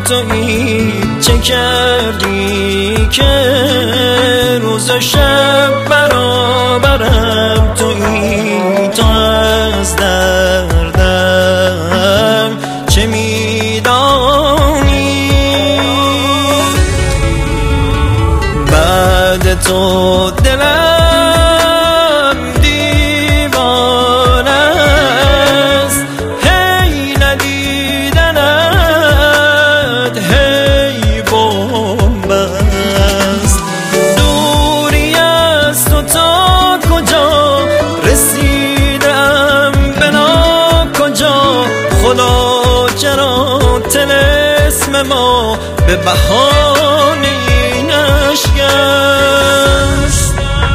تویی، چه کردی که روز و شب برابرم تویی. تو از دردم چه میدانی؟ بعد تو دلم دیوانه است، هی ندیدنت هی بمب است. دوری از تو تا کجا رسیدم به ناکجا، خدا چرا طلسم ما به بهانه نشکست؟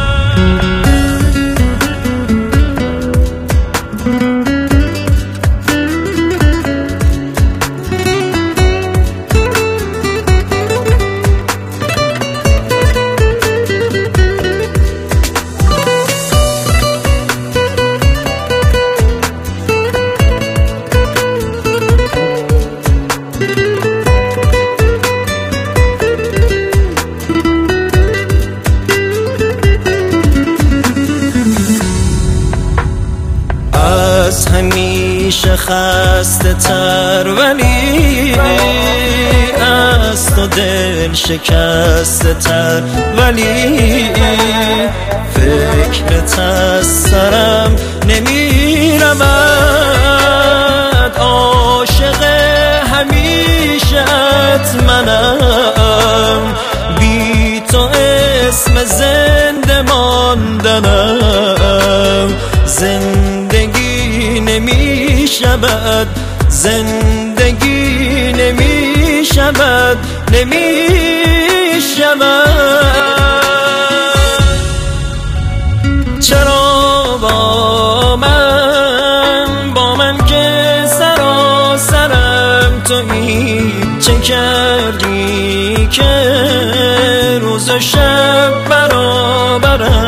از همیشه خسته تر ولی از تو دل شکسته تر، ولی فکرت از سرم نمی رود. عاشق همیشت منم، بی تو اسم زنده ماندنم. زندگی نمی شود، زندگی نمی شود، نمی شود. چرا با من که سراسرم تویی، چه کردی که روز و شب برابرم